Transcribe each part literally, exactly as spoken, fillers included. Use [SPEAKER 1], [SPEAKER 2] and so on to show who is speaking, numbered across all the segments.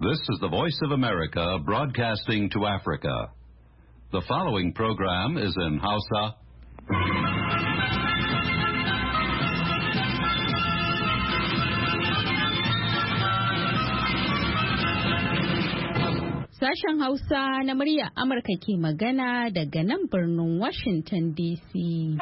[SPEAKER 1] This is the Voice of America broadcasting to Africa. The following program is in Hausa.
[SPEAKER 2] Sashen Hausa na murya Amurka ke magana daga nan birnin Washington D C.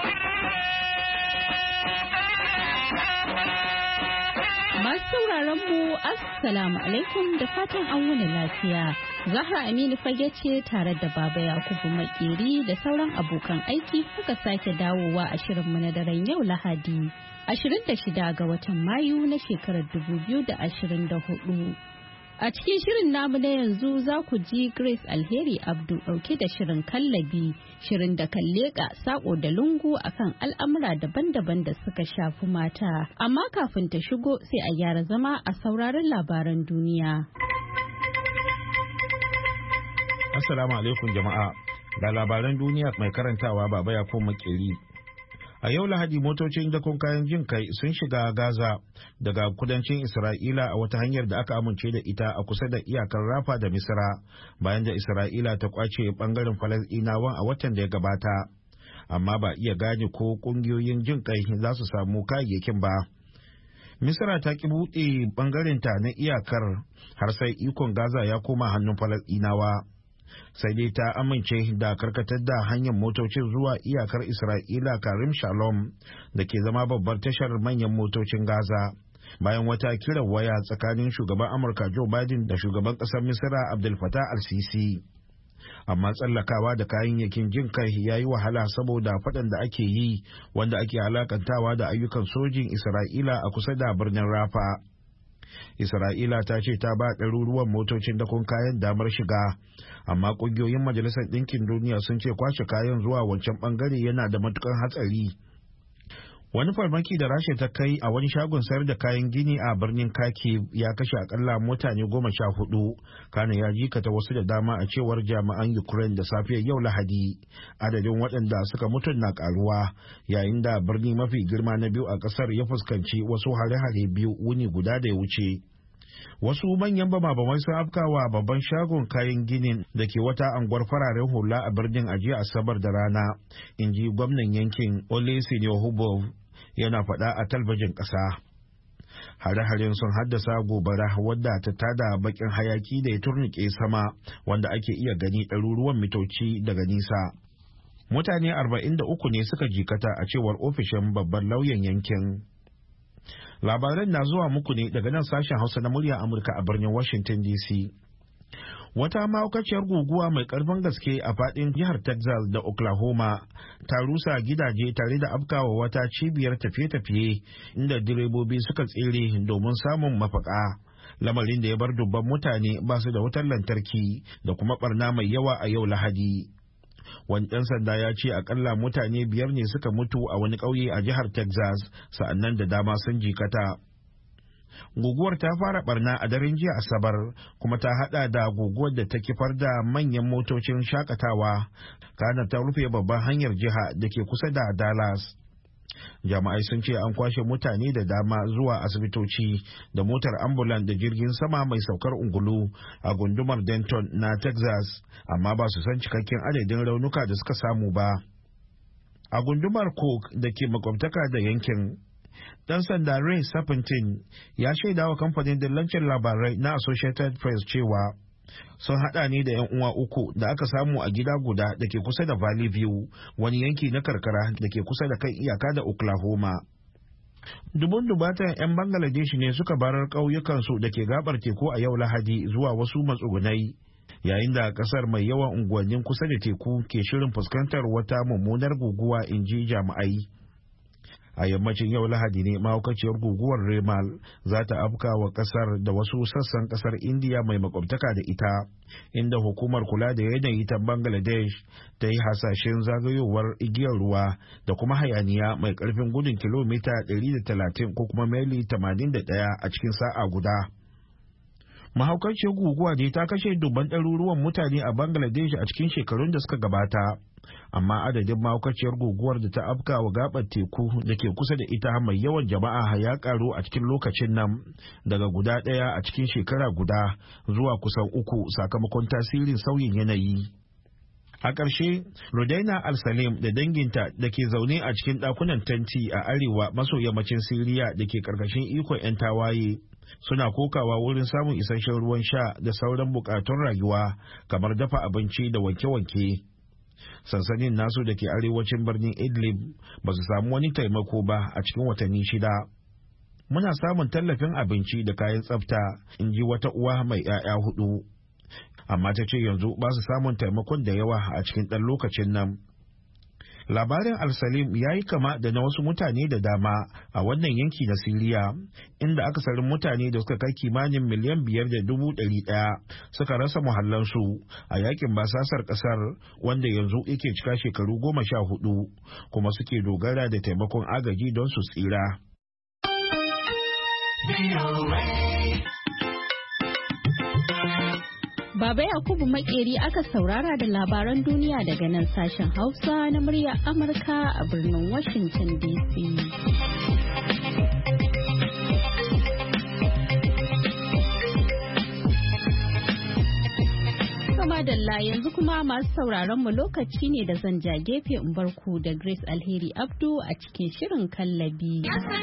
[SPEAKER 2] Masu sauraron mu Assalamu alaikum da fatan an wani lafiya. Zahra Aminu fage ce tare da Baba Yakubu Makeri da sauran abokan aiki suka sake dawowa a shirinmu na daren yau Lahadi, ashirin da shida ga watan Mayu na shekarar dubu biyu da ashirin da hudu. A cikin shirin namu na yanzu za ku ji Grace Alheri Abdu ɗauke da shirin kallabi, shirin da kan leƙa saƙo da lungu akan al'amura daban-daban da suka shafi mata. Amma kafin ta shigo sai a gyara zama a sauraron labaran duniya.
[SPEAKER 3] Assalamu alaikum jama'a, ga labaran duniya mai karantawa Baba Yakubu Makeri. A yau Lahadi motocin dakon kayan jin kai sun shiga Gaza daga kudancin Isra'ila a wata hanyar da aka amince da ita a kusa da iyakar Rafa da Misra bayan da Isra'ila ta kwace bangaren Falasɗinawan a watan da ya gabata. Amma ba iya gane ko kungiyoyin jin kai za su samu kayayyakin ba. Misra ta ki buɗe bangarenta na iyakar har sai ikon Gaza ya koma hannun Falasɗinawa. Sai dai ta amince da karkatar da hanyar motocin zuwa iyakar Isra'ila Karim Shalom da ke zama babbar tashar manyan motocin Gaza bayan wata kiran waya tsakanin shugaban Amurka Joe Biden da shugaban ƙasar Misra Abdel Fattah al-Sisi. Amma tsallakawa da kayayyakin jin kai ya yi wahala saboda faɗan da ake yi wanda ake alakantawa da ayyukan sojin Isra'ila a kusa da birnin Rafa. Isra'ila ta ce ta ba ɗaruruwan motocin dakon kayan damar shiga, amma ƙungiyoyin Majalisar Ɗinkin Duniya sun ce kwashe kayan zuwa wancan ɓangare yana da matuƙar hatsari. Wani farmaki da Rasha ta kai a wani shagon sayar da kayan gini a birnin Kharkiv ya kashe akalla mutane goma sha hudu, kana ya jikata wasu da dama a cewar jami'an Ukraine da safiyar yau Lahadi. Adadin waɗanda suka mutu na karuwa yayin da birni mafi girma na biyu a ƙasar ya fuskanci wasu hare-hare biyu wuni guda da ya wuce. Wasu manyan bama-bamai sun afkawa babban shagon kayan ginin da ke wata anguwar fararen hula a birnin a jiya Asabar da rana, in ji gwamnan yankin Oleksiy Hubov yana faɗa a talbijin ƙasa. Hare-haren sun haddasa gobara wadda ta tada bakin hayaki da ya turnike sama wanda ake iya gani ɗaruruwan mitoci daga nisa. Mutane arba'in da uku ne suka jikata a cewar ofishin babban lauyan yankin. Labaran na zuwa muku ne daga nan sashen Hausa na murya Amurka a birnin Washington D C. Wata mahaukaciyar guguwa mai karfin gaske a fadin jihar Texas da Oklahoma ta rusa gidaje tare da afkawa wata cibiyar tafiye-tafiye inda direbobi suka tsere domin samun mafaka. Lamarin da ya bar dubban mutane ba su da wutar lantarki da kuma barna mai yawa a yau Lahadi. Wani ɗan sanda ya ce akalla mutane biyar ne suka mutu a wani ƙauye a jihar Texas, sa'annan da dama sun jikata. Guguwar ta fara barna a daren jiya Asabar kuma ta hada da guguwar da ta kifar da manyan motocin shakatawa, kana ta rufe babban hanyar jiha da ke kusa da Dallas. Jama'ai sun ce an kwashe mutane da dama zuwa asibitoci da motar ambulan da jirgin sama mai saukar ungulu a gundumar Denton na Texas, amma ba su san cikakken adadin raunuka da suka samu ba. A gundumar Cook da ke makwabtaka da yankin, dan sanda Ray Serpentin ya shaida wa kamfanin dillancin labarai na Associated Press cewa sun hada ne da 'yan uwa uku da aka samu a gida guda da ke kusa da Valley View, wani yanki na karkara da ke kusa da kan iyaka da Oklahoma. Dubun dubatan 'yan Bangladesh ne suka barar ƙauyukansu da ke gabar teku a yau Lahadi zuwa wasu matsugunai, yayin da kasar mai yawan unguwannin kusa da teku ke shirin fuskantar wata mummunar guguwa, in ji jami'ai. A yammacin yau Lahadi ne mahaukaciyar guguwar Remal za ta afka wa kasar da wasu sassan kasar Indiya mai makwabtaka da ita, inda hukumar kula da yanayi ta Bangladesh ta yi hasashen zagayowar igiyar ruwa da kuma hayaniya mai karfin gudun kilomita ɗari da talatin ko kuma maili tamanin da ɗaya a cikin sa'a guda. Mahaukaciyar guguwa dai ta kashe dubban ɗaruruwan mutane a Bangladesh a cikin shekarun da suka gabata. Amma adadin mahaukaciyar guguwar da ta afka wa gabar teku da ke kusa da ita mai yawan jama'a ya karu a cikin lokacin nan daga guda ɗaya a cikin shekara guda zuwa kusan uku sakamakon tasirin sauyin yanayi. A ƙarshe, Rudaina Al-Salim da danginta da ke zaune a cikin ɗakunan tanti a arewa maso yammacin Siriya da ke ƙarƙashin ikon 'yan tawaye suna kokawa wurin samun isasshen ruwan sha da sauran buƙatun rayuwa kamar dafa abinci da wanke-wanke. Sansanin nasu da ke arewacin birnin Idlib ba su samu wani taimako ba a cikin watanni shida. Muna samun tallafin abinci da kayan tsafta, in ji wata uwa mai 'ya'ya hudu. Amma ta ce yanzu ba su samun taimakon da yawa a cikin ɗan lokacin nan. Labarin Al-Salim ya yi kama da na wasu mutane da dama a wannan yanki na Siriya, inda akasarin mutane da suka kai kimanin miliyan biyar da dubu ɗari ɗaya suka rasa muhallansu a yakin basasar ƙasar wanda yanzu yake cika shekaru goma sha hudu, kuma suke dogara da taimakon agaji don su tsira.
[SPEAKER 2] Baba Yakubu Makeri aka saurara da labaran duniya daga nan sashen Hausa na muryar Amurka a birnin Washington D C. Kama dalla yanzu kuma masu sauraron mu lokaci ne da zan ja gefe in barku da Grace Alheri Abdu a cikin shirin kallabi.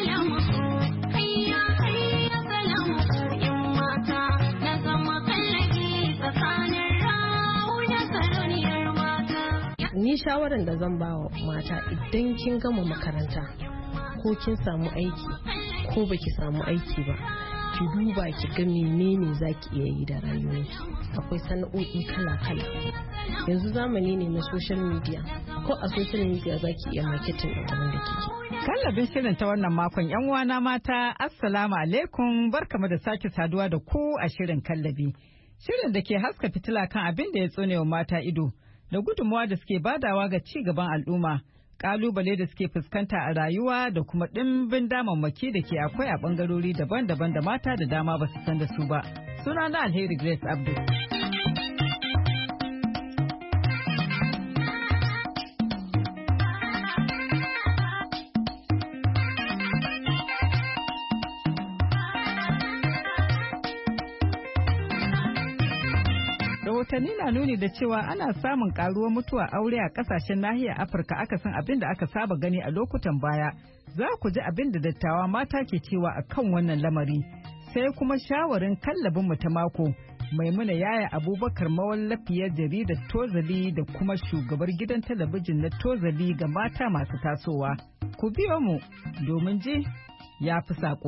[SPEAKER 4] Ni shawaran da zan bawa mata idan kin gama makaranta ko kin samu aiki ko baki samu aiki ba, ki duba ki ga menene zaki iya yi da rayuwarki. Akwai sana'o'i kala-kala. Yanzu zamani ne na social media. Ko a social media zaki iya marketing din abin da kike.
[SPEAKER 5] Kallabin shirin ta wannan makon yan uwana mata, assalamu alaikum, barkamu da sake saduwa da ku a shirin kallabi. Shirin da ke haska fitila kan abin da ya tsone wa mata ido. Da gudunmawa da suke badawa ga ci gaban al'umma, kalubale da suke fuskanta a rayuwa da kuma ɗimbin damammaki da ke akwai a ɓangarori daban-daban da mata da dama ba su san da su ba. Suna na Alheri Grace Abdul. Rahotanni na nuni da cewa ana samun karuwar mutuwa aure a kasashen nahiyar Afirka akasin abin da aka saba gani a lokutan baya. Za ku ji abin da dattawa mata ke cewa a kan wannan lamari. Sai kuma shawarin kallabin mu ta mako. Maimuna Yaya Abubakar mawallafiyar jaridar Tozali da kuma shugabar gidan talabijin na Tozali ga mata masu tasowa. Ku biyo mu domin ji ya fi saƙo.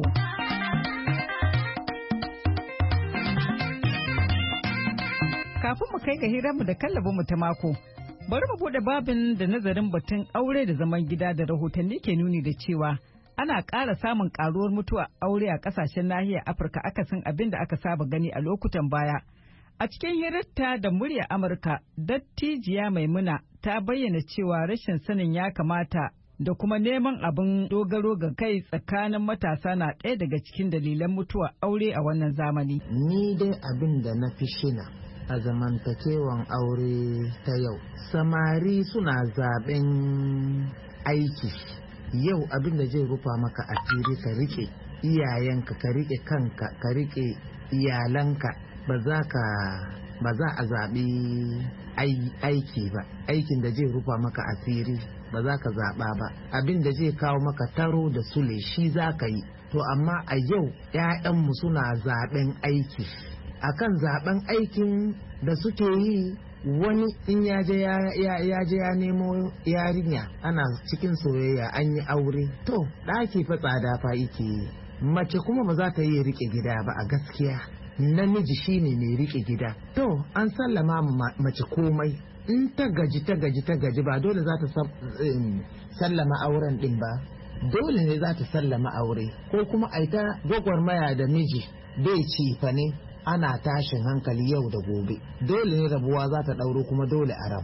[SPEAKER 5] Kafin mu kai ga hiranmu da kallabinmu ta mako, bari mu bude babin da nazarin batun aure da zaman gida da rahotanni ke nuni da cewa ana ƙara samun ƙaruwar mutuwa aure a ƙasashen nahiyar Afirka akasin abin da aka saba gani a lokutan baya. A cikin hirarta da muryar Amurka, dattijiya Maimuna ta bayyana cewa rashin sanin ya kamata da kuma neman abin dogaro ga kai tsakanin matasa na ɗaya daga cikin dalilan mutuwa aure a wannan zamani.
[SPEAKER 6] Ni dai abin da na fi shina a zamantakewan aure ta yau, samari suna zaben aiki. Yau abin da zai rufa maka asiri ka rike iyayenka, ka rike kanka, ka rike iyalanka, ba za ka ba za a zaɓi aiki ba. Aikin da zai rufa maka asiri ba za ka zaɓa ba. Abin da zai kawo maka taro da sule shi za ka yi. To amma a yau 'ya'yanmu suna zaɓen aiki. Akan zaben aikin da suke yi, wani in ya je ya nemo yarinya, ana cikin soyayya, an yi aure, to ɗaki fa tsada fa yake yi. Mace kuma ba za ta yi rike gida ba a gaskiya. Namiji shine mai rike gida. To an sallama mace komai. In ta gaji ta gaji ta gaji ba dole za ta sallama auren din ba. Dole ne za ta sallama aure. Ko kuma aita gwagwarmaya da miji bai ci fa ne. Ana tashin hankali yau da gobe. Dole ne rabuwa za ta ɗauro, kuma dole a rabu.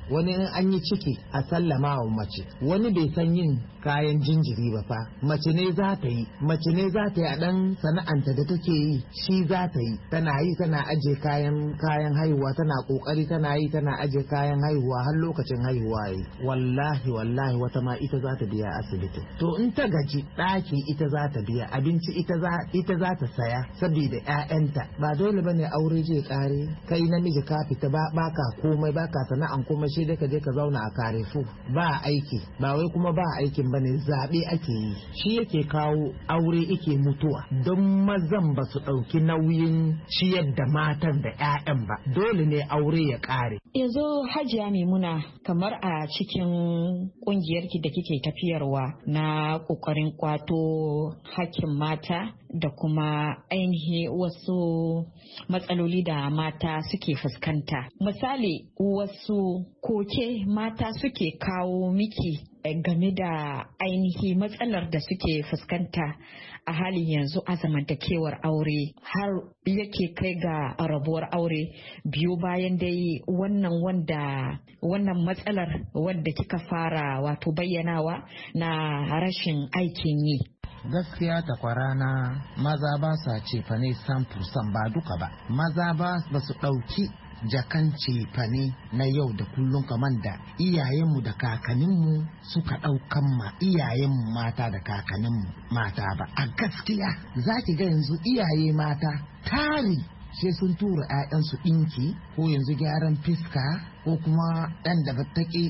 [SPEAKER 6] wani in an yi ciki a sallama wa mace, wani bai san yin kayan jinjiri ba fa, mace ne za ta yi mace ne za ta yi a dan sana'anta da take yi shi za ta yi, tana yi tana aje kayan kayan haihuwa, tana kokari tana yi tana aje kayan haihuwa har lokacin haihuwa yi. Wallahi wallahi wata ma ita za ta biya asibiti, to in ta gaji ɗaki ita za ta biya, abinci ita za ita za ta saya saboda ƴaƴanta. Ba dole bane aure je kare, kai namiji ka fita ba baka komai baka sana'an komai, shi da ka je ka zauna a karefu ba aiki, ba wai kuma ba aikin bane, zabe ake yi, shi yake kawo aure yake mutuwa, don mazan ba su ɗauki nauyin ciyar da matan da ƴaƴan ba, dole ne aure ya kare.
[SPEAKER 7] Yanzu Hajiya Maimuna, kamar a cikin kungiyarki da kike tafiyarwa na kokarin kwato hakkin mata da kuma ainihi wasu matsaloli da mata suke fuskanta, misali wasu koke mata suke kawo miki game da ainihi matsalar da suke fuskanta a halin yanzu a zamantakewar aure har yake kai ga rabuwar aure biyu bayan dai wannan wanda wannan matsalar wadda kika fara wato bayyanawa na rashin aikin yi.
[SPEAKER 6] Gaskiya takwarana maza ba sa cefane samfursan ba duka ba, maza ba su ɗauki jakan cefane na yau da kullum kamar da iyayenmu da kakanninmu suka ɗaukan ma iyayenmu mata da kakanninmu mata ba. A gaskiya za ki ga yanzu iyaye mata tari sai sun tura 'ya'yansu ɗinki ko yanzu gyaran fiska ko kuma ɗan da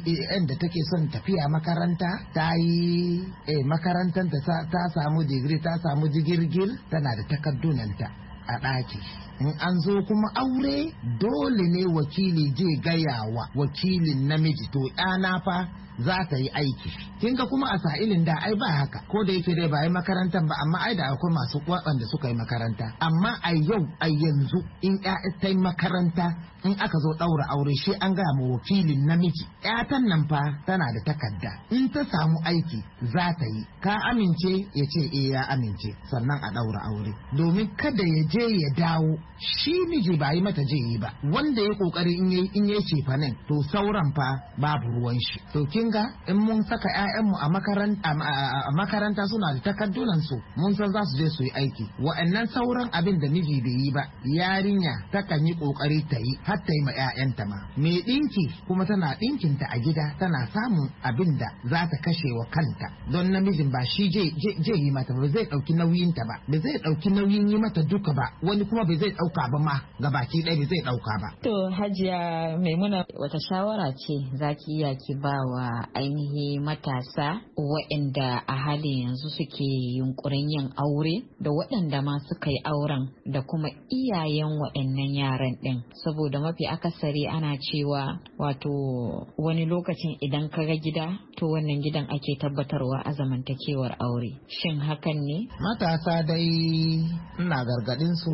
[SPEAKER 6] take son tafiya makaranta ta yi eh, makarantar ta samu digiri ta samu digirgir tana da takardunanta a ɗaki. In an zo kuma aure dole ne wakili je gayawa wakilin namiji to ɗana fa za ta yi aiki. Kin ga kuma a sa'ilin da ai ba haka, ko da yake dai ba yi makarantar ba, amma ai da akwai masu waɗanda suka yi makaranta. Amma a yau a yanzu in ƴaƴa ta yi makaranta in aka zo ɗaura aure shi an gaya ma wakilin namiji ƴatan nan fa tana da takarda, in ta samu aiki za ta yi, ka amince ya ce eh ya amince, sannan a ɗaura aure, domin kada ya je ya dawo shi miji ba yi mata je yi ba, wanda ya kokari in yayi in yayi cefanen to sauran fa babu ruwan shi. To kin ga in mun saka ƴaƴanmu a makaranta a makaranta suna da takardunan su, mun san za su je su yi aiki, wa'annan sauran abin da miji bai yi ba yarinya takan yi kokari ta yi har ta yi ma ƴaƴanta ma. Me dinki kuma tana dinkin ta a gida, tana samun abin da za ta kashe wa kanta, don namijin ba shi je je yi mata ba zai dauki nauyin ta ba, ba zai dauki nauyin yi mata duka ba, wani kuma bai zai dauka ba ma ga baki ɗaya bai zai dauka ba.
[SPEAKER 7] To Hajiya Maimuna, wata shawara ce zaki iya ki ba wa ainihi matasa waɗanda a halin yanzu suke yunkurin yin aure da waɗanda ma suka yi auren da kuma iyayen waɗannan yaran ɗin, saboda mafi akasari ana cewa wato wani lokacin idan ka ga gida to wannan gidan ake tabbatarwa a zamantakewar aure, shin hakan ne?
[SPEAKER 6] Matasa dai ina gargadin su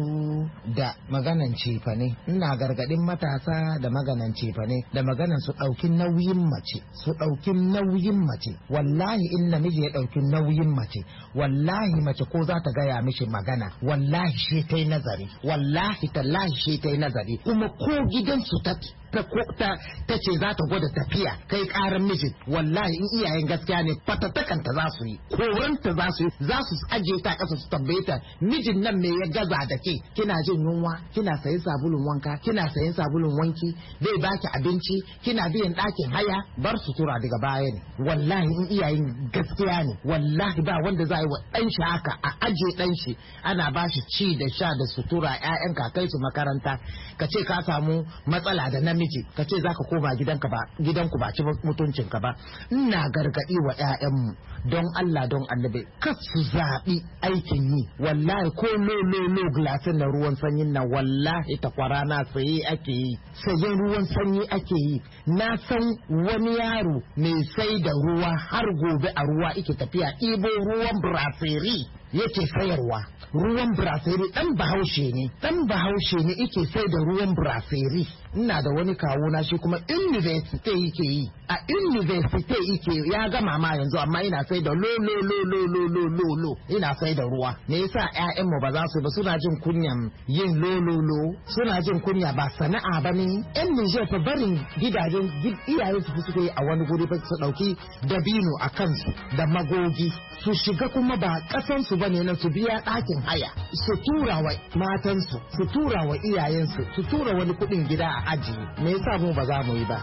[SPEAKER 6] da maganan cefane, ina gargadin matasa da maganan cefane, da maganan su ɗauki nauyin mace, su ɗauki nauyin mace. Wallahi in namiji ya ɗauki nauyin mace, wallahi mace ko za ta gaya mishi magana, wallahi shi ta yi nazari, wallahi tallahi shi ta yi nazari, kuma ko gidansu ta ta ta ce za ta gwada tafiya kai karan miji, wallahi in iyayen gaskiya ne fatatakanta za su yi, koranta za su yi, za su ajiye ta kasa su tambaye ta mijin nan me ya gaza da ke, kina jin yunwa, kina sayin sabulun wanka, kina sayin sabulun wanki, zai baki abinci, kina biyan ɗakin haya, bar sutura daga baya ne. Wallahi in iyayen gaskiya ne, wallahi ba wanda za yi wa ɗan shi haka a ajiye ɗan shi ana ba shi ci da sha da sutura, ƴaƴan ka kai su makaranta, ka ce ka samu matsala da namiji, ka ce za ka koma gidanka ba gidanku ba ci mutuncinka ba. Ina gargaɗi wa ƴaƴanmu don Allah don annabi kas su zaɓi aikin yi, wallahi ko lo lo lo glasin na ruwan sanyin nan wallahi ta kwarana saye ake yi, sayen ruwan sanyi ake yi. Na san wani yaro mai sai da ruwa har gobe a ruwa ike tafiya ɗibo ruwan brasserie yake sayarwa ruwan brasserie. Dan bahaushe ne dan bahaushe ne yake sai da ruwan brasserie. Ina da wani kawo na shi kuma university yake yi a university yake ya gama ma yanzu amma ina sai da lo lo lo lo lo lo lo lo ina sai da ruwa. Me yasa ƴaƴan mu ba za su ba? Suna jin kunyan yin lo lo lo, suna jin kunya ba sana'a ba ne. Yan Niger fa barin gidajen iyaye su suke yi a wani guri ba su dauki dabino a kansu da magogi su shiga kuma ba kasan su bane na su biya ɗakin haya su tura wa matansu su tura wa iyayensu su tura wani kuɗin gida a aji. Me yasa mu ba za mu yi ba?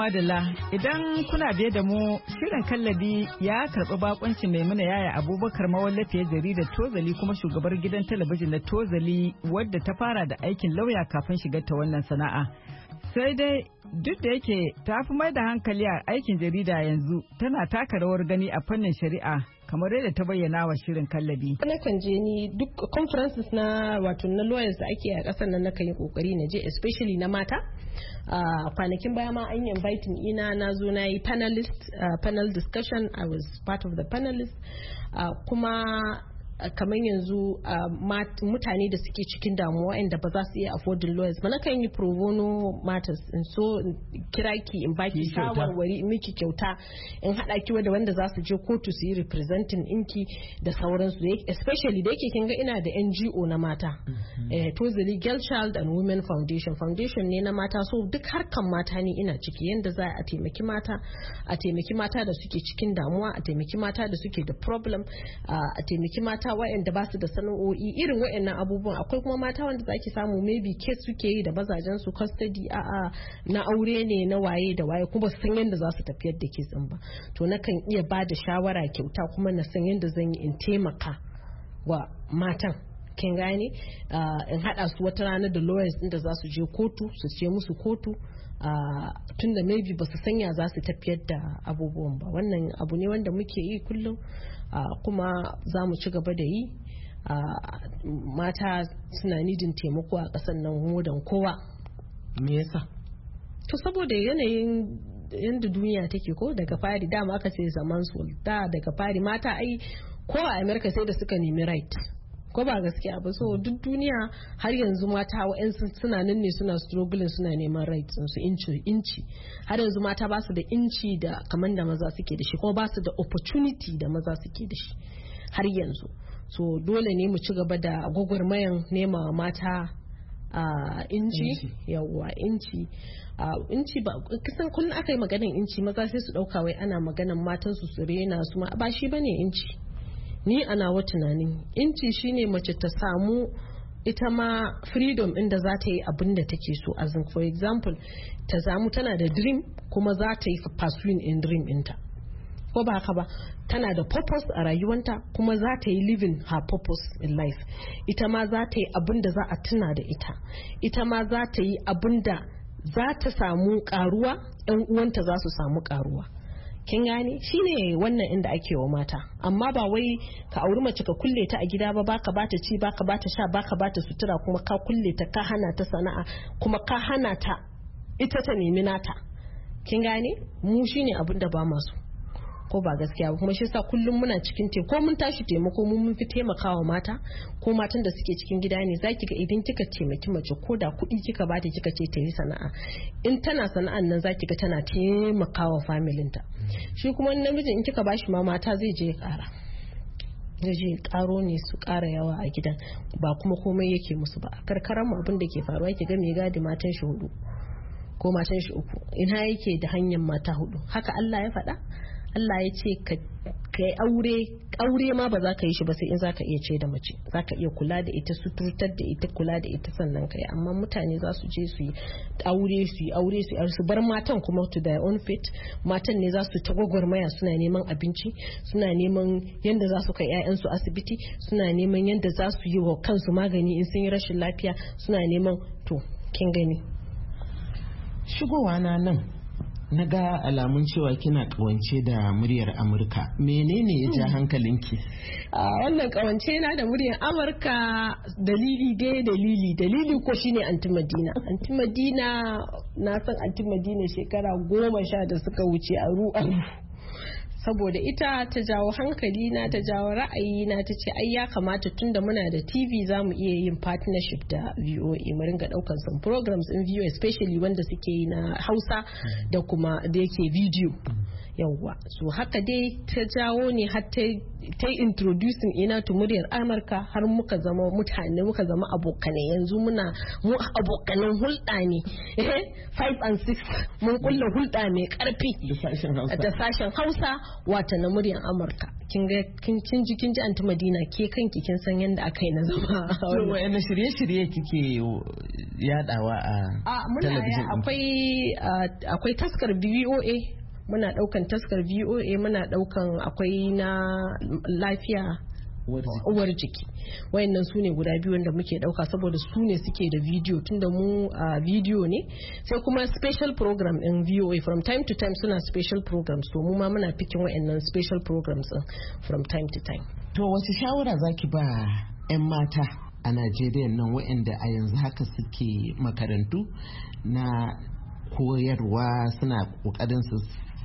[SPEAKER 5] madalla idan kuna biye da mu shirin kallabi ya karɓi bakunci Maimuna Yaya Abubakar mawallafiyar jaridar Tozali kuma shugabar gidan talabijin na Tozali wadda ta fara da aikin lauya kafin shigar ta wannan sana'a. Sai dai duk da yake ta fi mai da hankali a aikin jarida yanzu tana taka rawar gani a fannin shari'a kamar yadda ta bayyana wa shirin kallabi.
[SPEAKER 4] Na kan je ni duk conferences na wato na lawyers da ake a kasar nan na kan yi kokari na je especially na mata. Uh, kwanakin baya ma an yi inviting ina na zo na yi panelist uh, panel discussion. I was part of the panelist uh, kuma kamar yanzu mutane da suke cikin damuwa inda ba za su iya affording lawyers ba na kan yi pro bono matters in so kira ki in baki shawarwari in miki kyauta in hada ki da wanda za su je kotu su yi representing inki da sauransu especially da yake kin ga ina da N G O na mata eh Tozali Girl Child and Women Foundation foundation ne na mata so duk harkan mata ne ina ciki yanda za a taimaki mata a taimaki mata da suke cikin damuwa a taimaki mata da suke da problem a taimaki mata waɗanda ba su da sana'o'i irin waɗannan abubuwan akwai kuma mata wanda zaki samu maybe case suke yi da mazajen su custody a'a na aure ne na waye da waye kuma san yadda za su tafiyar da case din ba to nakan iya ba da shawara kyauta kuma na san yadda zan yi in taimaka wa matan kin gane in hada su wata rana da lawyers din da za su je kotu su ce musu kotu tun da maybe ba su sanya za su tafiyar da abubuwan ba wannan abu ne wanda muke yi kullum Uh, kuma za mu ci gaba da yi uh, mata suna nidin taimako a ƙasar nan hudan kowa.
[SPEAKER 6] Me yasa?
[SPEAKER 4] To saboda yanayin yadda duniya take ko daga fari dama aka ce zaman su da daga fari mata ai ko a America sai da suka nemi right ko ba gaskiya ba so duk duniya har yanzu mata wa'yansu suna nan ne suna struggling suna neman rights su inci inci har yanzu mata ba su da inci da kamar da maza suke da shi kuma ba su da opportunity da maza suke da shi har yanzu so dole ne mu ci gaba da gwagwarmayan nema mata a inci yawwa inci inci ba kisan kullum aka yi maganan inci maza sai su dauka wai ana maganan matan su su rena su ma ba shi bane inci ni ana wa tunanin inci shine mace ta samu ita ma freedom inda za ta yi abin da take so as in for example ta samu tana da dream kuma za ta yi pursuing in dream ɗinta ko ba haka ba tana da purpose a rayuwanta kuma za ta yi living her purpose in life ita ma za ta yi abin da za a tuna da ita ita ma za ta yi abin da za ta samu karuwa yan uwanta za su samu karuwa kin gane shine wannan inda ake wa mata amma ba wai ka auri mace ka kulle ta a gida ba baka bata ci baka bata sha baka bata sutura kuma ka kulle ta ka hana ta sana'a kuma ka hana ta ita ta nemi nata kin gane mu shine abin da ba masu ko ba gaskiya ba kuma shi yasa kullum muna cikin te ko mun tashi taimako mun mun fi taimakawa mata ko matan da suke cikin gida ne zaki ga idan kika taimaki mace ko da kuɗi kika bata kika ce ta yi sana'a in tana sana'an nan zaki ga tana taimakawa familinta shi kuma namiji in kika bashi ma mata zai je ƙara zai je ƙaro ne su ƙara yawa a gidan ba kuma komai yake musu ba karkaran mu abin da ke faruwa ki ga mai gadi matan shi hudu ko matan shi uku ina yake da hanyar mata hudu haka Allah ya faɗa Allah ya ce ka yi aure aure ma ba za ka yi shi ba sai in za ka iya ce da mace za ka iya kula da ita suturtar da ita kula da ita sannan ka yi amma mutane za su je su yi aure su yi aure su yi su bar matan kuma to their own fate matan ne za su ta gwagwarmaya suna neman abinci suna neman yadda za su kai 'ya'yansu asibiti suna neman yadda za su yi wa kansu magani in sun yi rashin lafiya suna neman to kin gani
[SPEAKER 6] shigowa na nan na ga alamun cewa kina kawance da muryar Amurka menene ya ja hankalinki?
[SPEAKER 4] a wannan kawance na da muryar Amurka dalili dai dalili dalili ko shine Anti Madina Anti Madina na san Anti Madina shekara goma sha da suka wuce a ru'an saboda ita ta jawo hankali na ta jawo ra'ayi na ta ce ai ya kamata tunda muna da T V za mu iya yin partnership da V O A mu ringa daukar some programs in V O A especially wanda suke yi na Hausa da kuma da yake video yawwa so haka dai ta jawo ne har ta ta introducing ina to muryar Amurka har muka zama mutane muka zama abokanai yanzu muna mu abokanan hulɗa ne five and six mun kulla hulɗa mai karfi da sashen Hausa wata na muryar Amurka kin ga kin ji kin ji Anti Madina ke kanki kin san yanda aka yi na zama
[SPEAKER 6] wannan shirye-shirye kike yadawa a talabijin
[SPEAKER 4] akwai akwai taskar V O A muna daukan taskar V O A muna daukan akwai na lafiya uwar jiki wayannan su ne guda biyu wanda muke dauka saboda su ne suke da video tunda mu a video ne sai kuma special program in V O A from time to time suna special programs to mu ma muna picking wayannan special programs from time to time.
[SPEAKER 6] To wace shawara zaki ba 'yan mata a Najeriya nan wayanda a yanzu haka suke makarantu na koyarwa suna kokarin su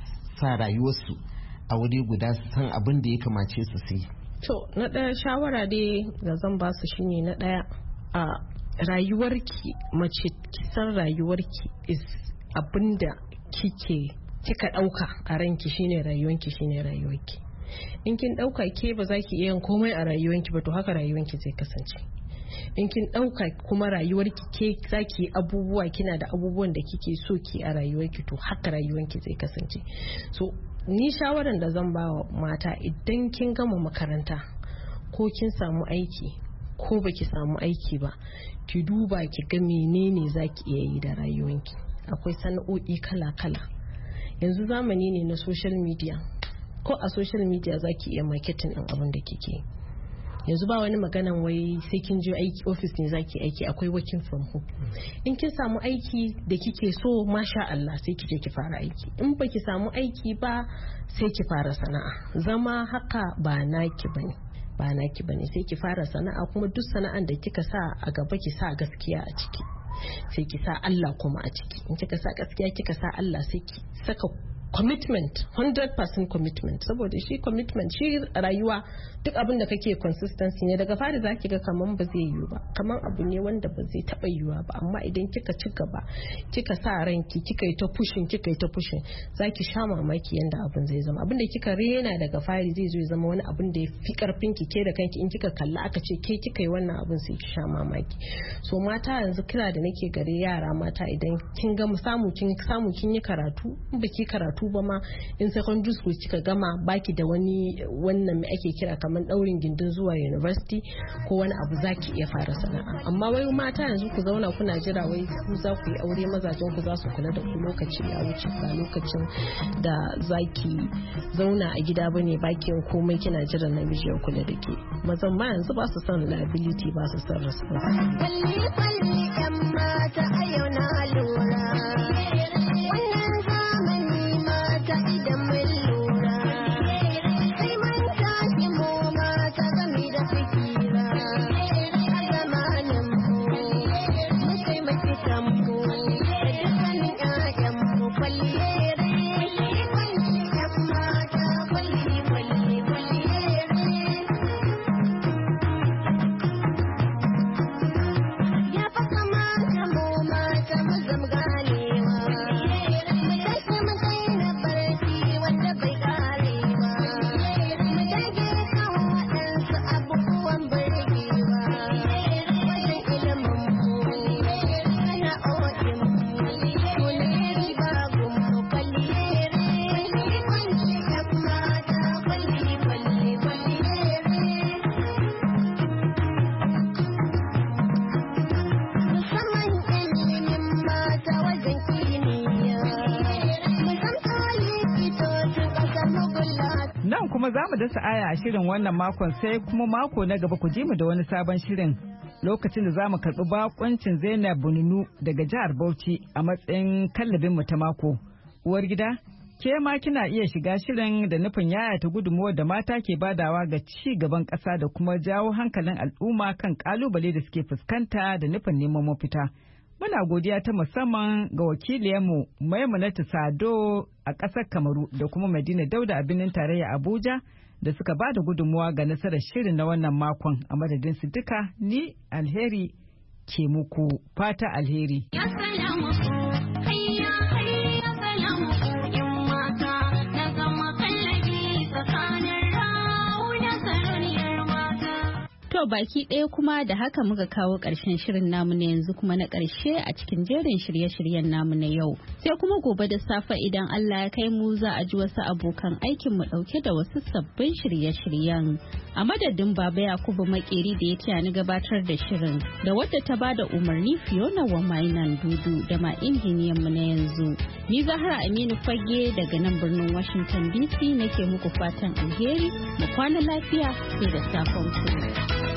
[SPEAKER 6] sa rayuwarsu a wuri guda su san abin da ya kamace su sai.
[SPEAKER 4] To na ɗaya shawara dai da zan ba su shine na ɗaya a rayuwarki mace kisan rayuwarki is abin da kike kika ɗauka a ranki shine rayuwanki shine rayuwarki. In kin ɗauka ke ba za ki iya yin komai a rayuwanki ba to haka rayuwanki zai kasance. In kin ɗauka kuma rayuwarki ke za ki yi abubuwa kina da abubuwan da kike so ki a rayuwarki to haka rayuwarki zai kasance. So ni shawaran da zan ba wa mata idan kin gama makaranta ko kin samu aiki ko baki samu aiki ba ki duba ki ga menene za ki iya yi da rayuwarki. Akwai sana'o'i kala-kala yanzu zamani ne na social media ko a social media za ki iya marketing ɗin abin da kike yanzu ba wani maganan wai sai kin je aiki office ne zaki aiki akwai working from home. In kin samu aiki da kike so masha Allah sai kije ki fara aiki in baki samu aiki ba sai ki fara sana'a zama haka ba naki bane ba naki bane sai ki fara sana'a kuma duk sana'an da kika sa a gaba ki sa gaskiya a ciki sai ki sa Allah kuma a ciki in kika sa gaskiya kika sa Allah sai ki saka commitment one hundred percent commitment saboda shi commitment shi rayuwa duk abin da kake consistency ne daga fari zaki ga kaman ba zai yiwu ba kaman abu ne wanda ba zai taba yiwuwa ba amma idan kika ci gaba kika sa ranki kika yi ta pushing kika yi ta pushing zaki sha mamaki yanda abin zai zama abin da kika rena daga fari zai zo ya zama wani abin da ya fi karfin ki ke da kanki in kika kalla aka ce ke kika yi wannan abin sai ki sha mamaki so mata yanzu kira da nake gare yara mata idan kin ga samu kin samu kin yi karatu in baki karatu ba ma in secondary school kika gama baki da wani wannan me ake kira kamar daurin gindin zuwa university ko wani abu zaki iya fara sana'a amma wai mata yanzu ku zauna kuna jira wai ku za ku yi aure mazajen ku za su kula da ku lokaci ya wuce ba lokacin da zaki zauna a gida bane baki yin komai kina jiran namiji ya kula da ke mazan ma yanzu ba su son liability ba su son responsibility
[SPEAKER 5] kuma za mu dasa aya a shirin wannan makon sai kuma mako na gaba ku ji mu da wani sabon shirin lokacin da za mu karɓi bakoncin Zainab Bununu daga jihar Bauchi a matsayin kallabin mu ta mako. Uwar gida, ke ma kina iya shiga shirin da nufin yayata gudunmuwar da mata ke badawa ga ci gaban ƙasa da kuma jawo hankalin al'umma kan ƙalubale da suke fuskanta da nufin neman mafita. Muna godiya ta musamman ga wakiliyarmu Maimunatu Sado a ƙasar Kamaru da kuma Madina Dauda a birnin tarayya Abuja da suka ba da gudunmuwa ga nasarar shirin na wannan makon a madadin su duka ni alheri ke muku fata alheri.
[SPEAKER 2] To baki ɗaya kuma da haka muka kawo ƙarshen shirin namu na yanzu kuma na ƙarshe a cikin jerin shirye-shiryen namu na yau. Sai kuma gobe da safe idan Allah ya kai mu za a ji wasu abokan aikin mu ɗauke da wasu sabbin shirye-shiryen. A madadin Baba Yakubu Makeri da ya taya ni gabatar da shirin da wadda ta bada umarni Fiona wa Mainan Dudu da ma injiniyan mu na yanzu. Ni Zahra Aminu Fage daga nan birnin Washington D C nake muku fatan alheri mu kwana lafiya sai da safen ku.